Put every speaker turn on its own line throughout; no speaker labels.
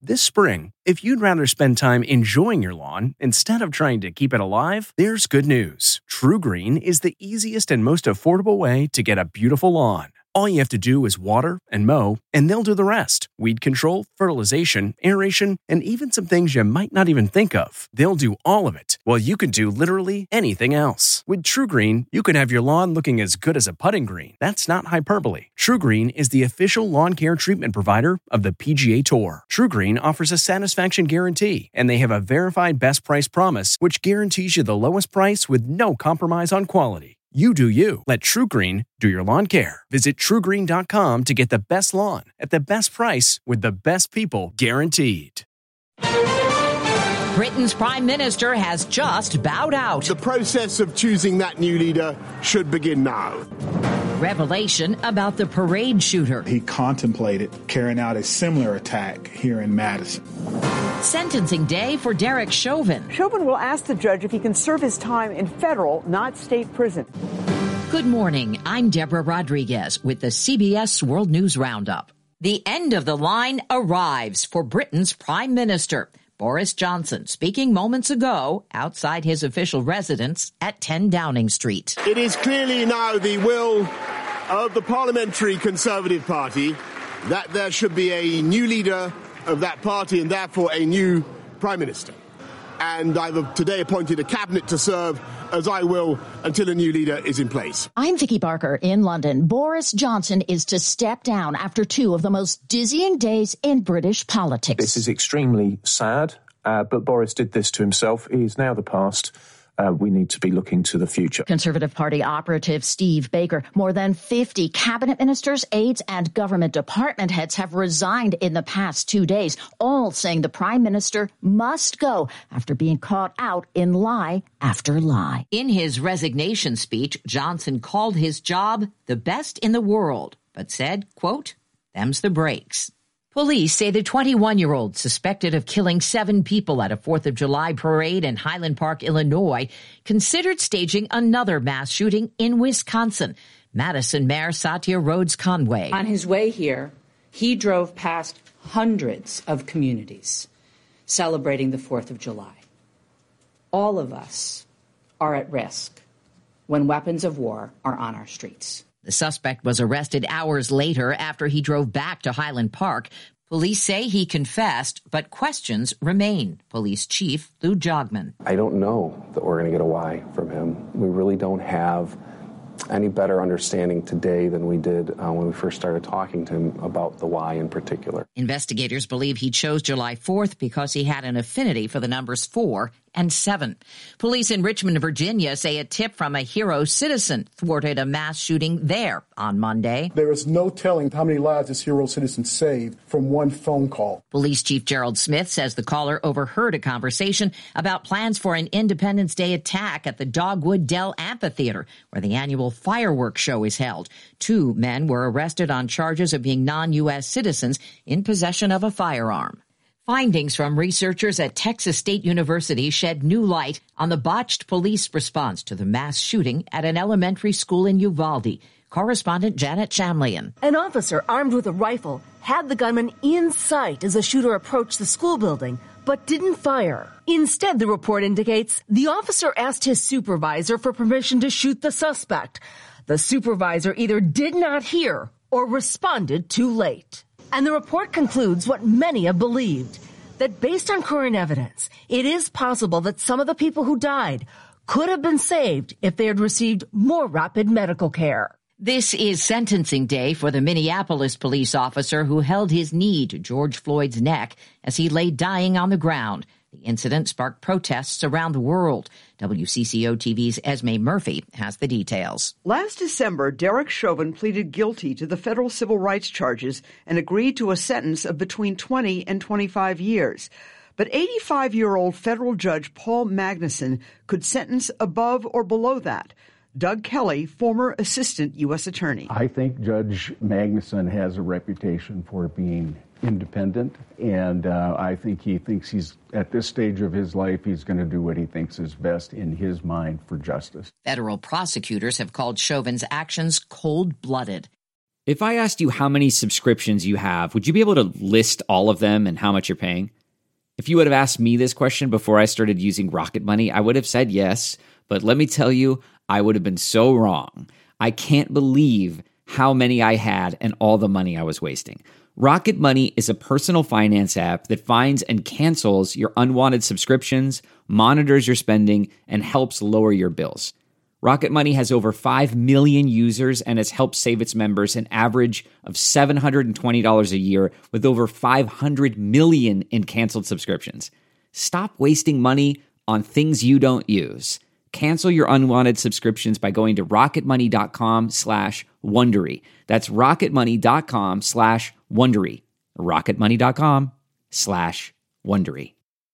This spring, if you'd rather spend time enjoying your lawn instead of trying to keep it alive, there's good news. TruGreen is the easiest and most affordable way to get a beautiful lawn. All you have to do is water and mow, and they'll do the rest. Weed control, fertilization, aeration, and even some things you might not even think of. They'll do all of it, while you can do literally anything else. With TruGreen, you can have your lawn looking as good as a putting green. That's not hyperbole. TruGreen is the official lawn care treatment provider of the PGA Tour. TruGreen offers a satisfaction guarantee, and they have a verified best price promise, which guarantees you the lowest price with no compromise on quality. You do you. Let TruGreen do your lawn care. Visit TruGreen.com to get the best lawn at the best price with the best people guaranteed.
Britain's Prime Minister has just bowed out.
The process of choosing that new leader should begin now.
Revelation about the parade shooter.
He contemplated carrying out a similar attack here in Madison.
Sentencing day for Derek Chauvin.
Chauvin will ask the judge if he can serve his time in federal, not state prison.
Good morning. I'm Deborah Rodriguez with the CBS World News Roundup. The end of the line arrives for Britain's Prime Minister. Boris Johnson speaking moments ago outside his official residence at 10 Downing Street.
It is clearly now the will of the Parliamentary Conservative Party that there should be a new leader of that party and therefore a new Prime Minister. And I've today appointed a cabinet to serve as I will until a new leader is in place.
I'm Vicky Barker in London. Boris Johnson is to step down after two of the most dizzying days in British politics.
This is extremely sad, but Boris did this to himself. He is now the past. We need to be looking to the future.
Conservative Party operative Steve Baker. More than 50 cabinet ministers, aides, and government department heads have resigned in the past 2 days, all saying the prime minister must go after being caught out in lie after lie.
In his resignation speech, Johnson called his job the best in the world, but said, quote, "Them's the breaks." Police say the 21-year-old suspected of killing 7 people at a 4th of July parade in Highland Park, Illinois, considered staging another mass shooting in Wisconsin. Madison Mayor Satya Rhodes Conway.
On his way here, he drove past hundreds of communities celebrating the 4th of July. All of us are at risk when weapons of war are on our streets.
The suspect was arrested hours later after he drove back to Highland Park. Police say he confessed, but questions remain. Police Chief Lou Jogman.
I don't know that we're going to get a why from him. We really don't have any better understanding today than we did when we first started talking to him about the why in particular.
Investigators believe he chose July 4th because he had an affinity for the numbers 4 and 7. Police in Richmond, Virginia say a tip from a hero citizen thwarted a mass shooting there on Monday.
There is no telling how many lives this hero citizen saved from one phone call.
Police Chief Gerald Smith says the caller overheard a conversation about plans for an Independence Day attack at the Dogwood Dell Amphitheater, where the annual fireworks show is held. 2 men were arrested on charges of being non-U.S. citizens in possession of a firearm. Findings from researchers at Texas State University shed new light on the botched police response to the mass shooting at an elementary school in Uvalde. Correspondent Janet Shamlian.
An officer armed with a rifle had the gunman in sight as the shooter approached the school building, but didn't fire. Instead, the report indicates the officer asked his supervisor for permission to shoot the suspect. The supervisor either did not hear or responded too late. And the report concludes what many have believed, that based on current evidence, it is possible that some of the people who died could have been saved if they had received more rapid medical care.
This is sentencing day for the Minneapolis police officer who held his knee to George Floyd's neck as he lay dying on the ground. The incident sparked protests around the world. WCCO TV's Esme Murphy has the details.
Last December, Derek Chauvin pleaded guilty to the federal civil rights charges and agreed to a sentence of between 20 and 25 years. But 85-year-old federal judge Paul Magnuson could sentence above or below that. Doug Kelly, former assistant U.S. attorney.
I think Judge Magnuson has a reputation for being independent, and I think he thinks he's, at this stage of his life, he's going to do what he thinks is best in his mind for justice.
Federal prosecutors have called Chauvin's actions cold-blooded.
If I asked you how many subscriptions you have, would you be able to list all of them and how much you're paying? If you would have asked me this question before I started using Rocket Money, I would have said yes, but let me tell you, I would have been so wrong. I can't believe how many I had and all the money I was wasting. Rocket Money is a personal finance app that finds and cancels your unwanted subscriptions, monitors your spending, and helps lower your bills. Rocket Money has over 5 million users and has helped save its members an average of $720 a year with over 500 million in canceled subscriptions. Stop wasting money on things you don't use. Cancel your unwanted subscriptions by going to rocketmoney.com/Wondery. That's rocketmoney.com/Wondery. rocketmoney.com/Wondery.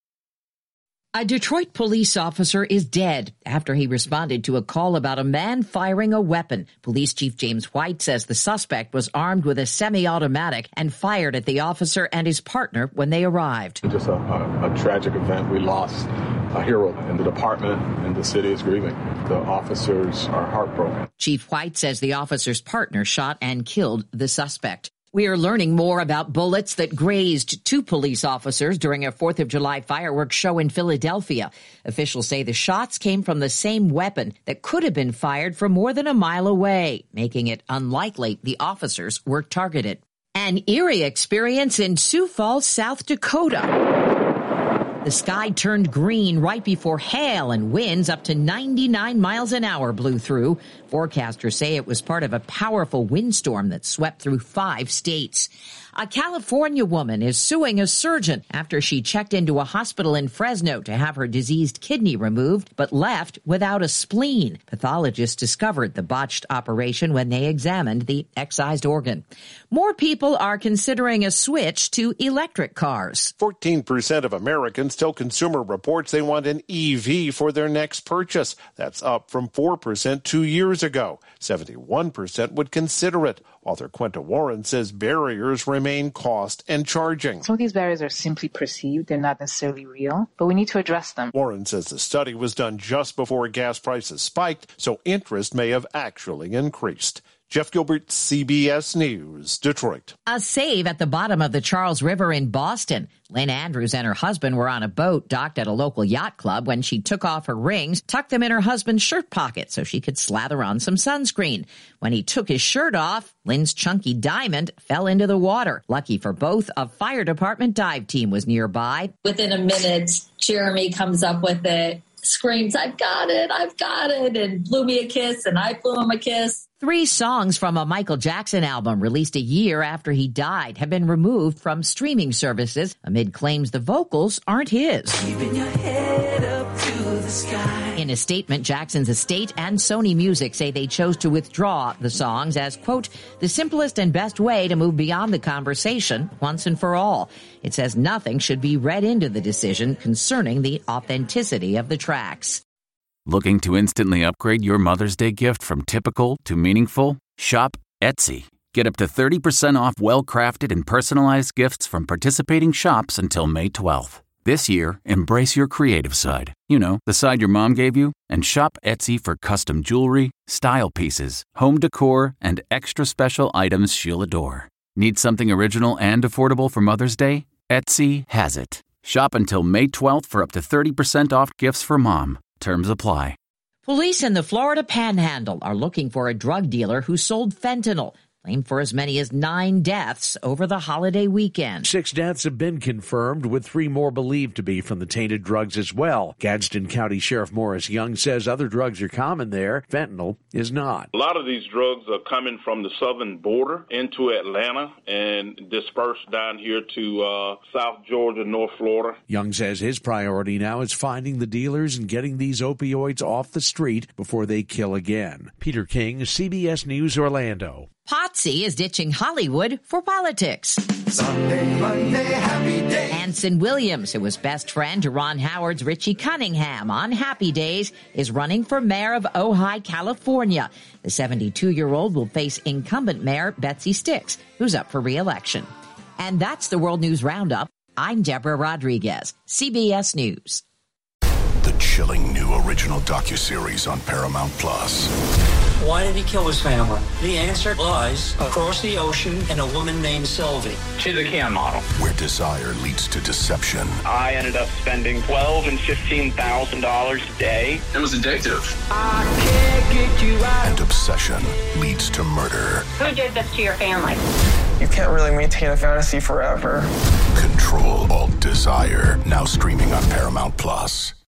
A Detroit police officer is dead after he responded to a call about a man firing a weapon. Police Chief James White says the suspect was armed with a semi-automatic and fired at the officer and his partner when they arrived.
Just a tragic event. We lost a hero, and the department and the city is grieving. The officers are heartbroken.
Chief White says the officer's partner shot and killed the suspect. We are learning more about bullets that grazed 2 police officers during a 4th of July fireworks show in Philadelphia. Officials say the shots came from the same weapon that could have been fired from more than a mile away, making it unlikely the officers were targeted. An eerie experience in Sioux Falls, South Dakota. The sky turned green right before hail and winds up to 99 miles an hour blew through. Forecasters say it was part of a powerful windstorm that swept through 5 states. A California woman is suing a surgeon after she checked into a hospital in Fresno to have her diseased kidney removed, but left without a spleen. Pathologists discovered the botched operation when they examined the excised organ. More people are considering a switch to electric cars.
14% of Americans tell Consumer Reports they want an EV for their next purchase. That's up from 4% 2 years ago. 71% would consider it. Author Quinta Warren says barriers remain cost and charging.
Some of these barriers are simply perceived. They're not necessarily real, but we need to address them.
Warren says the study was done just before gas prices spiked, so interest may have actually increased. Jeff Gilbert, CBS News, Detroit.
A save at the bottom of the Charles River in Boston. Lynn Andrews and her husband were on a boat docked at a local yacht club when she took off her rings, tucked them in her husband's shirt pocket so she could slather on some sunscreen. When he took his shirt off, Lynn's chunky diamond fell into the water. Lucky for both, a fire department dive team was nearby.
Within a minute, Jeremy comes up with it, screams, I've got it, and blew me a kiss, and I blew him a kiss.
3 songs from a Michael Jackson album released a year after he died have been removed from streaming services amid claims the vocals aren't his.
Keeping your head up to the sky.
In a statement, Jackson's estate and Sony Music say they chose to withdraw the songs as, quote, the simplest and best way to move beyond the conversation once and for all. It says nothing should be read into the decision concerning the authenticity of the tracks.
Looking to instantly upgrade your Mother's Day gift from typical to meaningful? Shop Etsy. Get up to 30% off well-crafted and personalized gifts from participating shops until May 12th. This year, embrace your creative side. You know, the side your mom gave you. And shop Etsy for custom jewelry, style pieces, home decor, and extra special items she'll adore. Need something original and affordable for Mother's Day? Etsy has it. Shop until May 12th for up to 30% off gifts for mom. Terms apply.
Police in the Florida Panhandle are looking for a drug dealer who sold fentanyl, claimed for as many as 9 deaths over the holiday weekend.
6 deaths have been confirmed, with 3 more believed to be from the tainted drugs as well. Gadsden County Sheriff Morris Young says other drugs are common there. Fentanyl is not.
A lot of these drugs are coming from the southern border into Atlanta and dispersed down here to South Georgia, North Florida.
Young says his priority now is finding the dealers and getting these opioids off the street before they kill again. Peter King, CBS News, Orlando.
Potsy is ditching Hollywood for politics.
Sunday, Monday, happy day.
Anson Williams, who was best friend to Ron Howard's Richie Cunningham on Happy Days, is running for mayor of Ojai, California. The 72-year-old will face incumbent mayor Betsy Sticks, who's up for re-election. And that's the World News Roundup. I'm Deborah Rodriguez, CBS News.
The chilling new original docuseries on Paramount Plus.
Why did he kill his family? The answer lies across the ocean in a woman named Sylvie.
She's a CAN model.
Where desire leads to deception.
I ended up spending $12,000 and $15,000 a day.
It was addictive. I can't get you out. And obsession leads to murder.
Who did this to your family?
You can't really maintain a fantasy forever.
Control Alt Desire. Now streaming on Paramount Plus.